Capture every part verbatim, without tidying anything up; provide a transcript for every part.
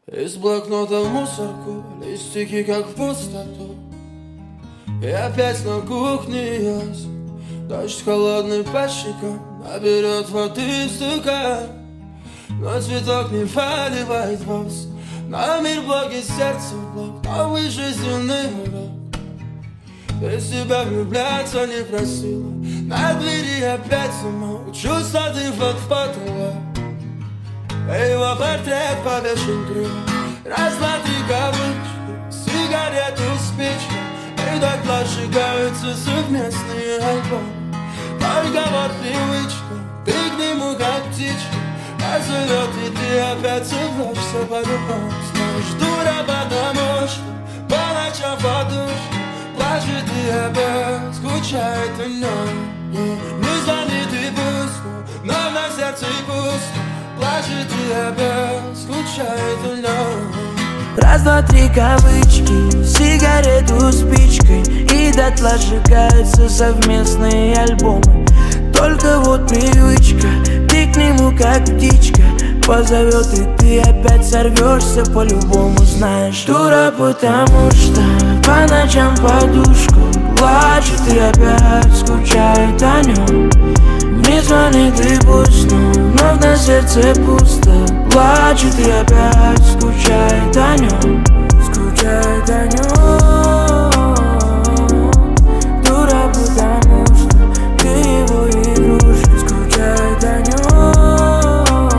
Из блокнота в мусорку, листики как в пустоту. И опять на кухне яс. Дождь холодный по щекам наберет воды стакан. Но цветок не поливает вас. На мир блоки, сердце в блок, новый жизненный урок. Без тебя влюбляться не просила. На двери опять замок, чувства ты вот в потолок. Его портрет повешен криво. Раз, два, три кавычки, сигарету, спички. И дотла сжигаются совместные альбомы. Только вот привычка, ты к нему как птичка. Позовет, и ты опять сорвешься по-любому. Знаешь, дура, потому что по ночам подушка плачет и опять скучает о нем. Не звонит и пусто, но на сердце пусто. Плачет и опять скучает о нем. Раз, два, три кавычки, сигарету спичкой. И дотла сжигаются совместные альбомы. Только вот привычка, ты к нему как птичка. Позовет, и ты опять сорвешься по-любому. Знаешь, дура, потому что по ночам подушку плачет и опять скучает о нем. Не звонит и пусть, но вновь на сердце пусто. Плачет и опять скучает о нем. Скучает о нем. Дура, потому что ты его игрушка. Скучает о нем.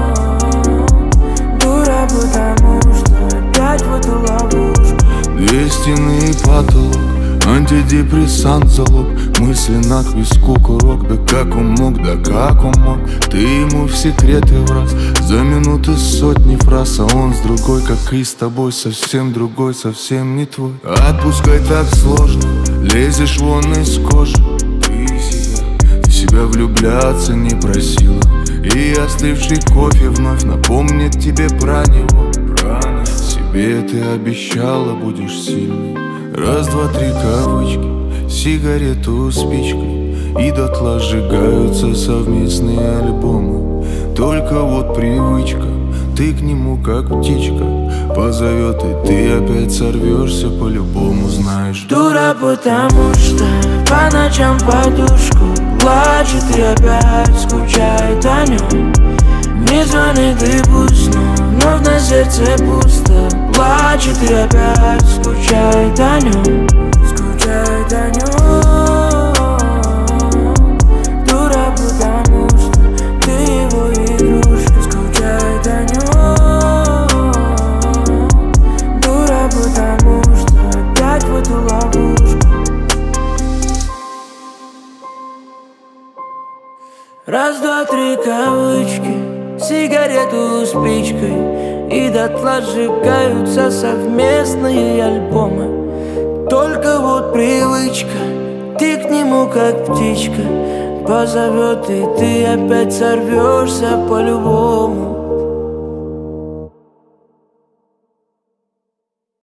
Дура, потому что опять в эту ловушку. Две стены и потолок, антидепрессант залог. Мысли на к виску курок. Да как он мог, да как он мог. Ты ему в секреты враз. За минуты сотни фраз. А он с другой, как и с тобой. Совсем другой, совсем не твой. Отпускай, так сложно. Лезешь вон из кожи. Ты себя, ты себя влюбляться не просила. И остывший кофе вновь напомнит тебе про него. Про себе ты обещала, будешь сильной. Раз, два, три кавычки, сигарету спичкой. И дотла сжигаются совместные альбомы. Только вот привычка, ты к нему как птичка. Позовет, и ты опять сорвешься по-любому. Знаешь, дура, потому что по ночам подушку плачет и опять скучает о нем. Не звонит и пусть, но вновь на сердце пусто. Плачет и опять скучает о нем. Скучает о нем. Дура, потому что ты его игрушка. Скучает о нем. Дура, потому что опять в эту ловушку. Раз, два, три кавычки, сигарету спичкой. И дотла сжигаются совместные альбомы. Только вот привычка, ты к нему как птичка. Позовет, и ты опять сорвешься по-любому.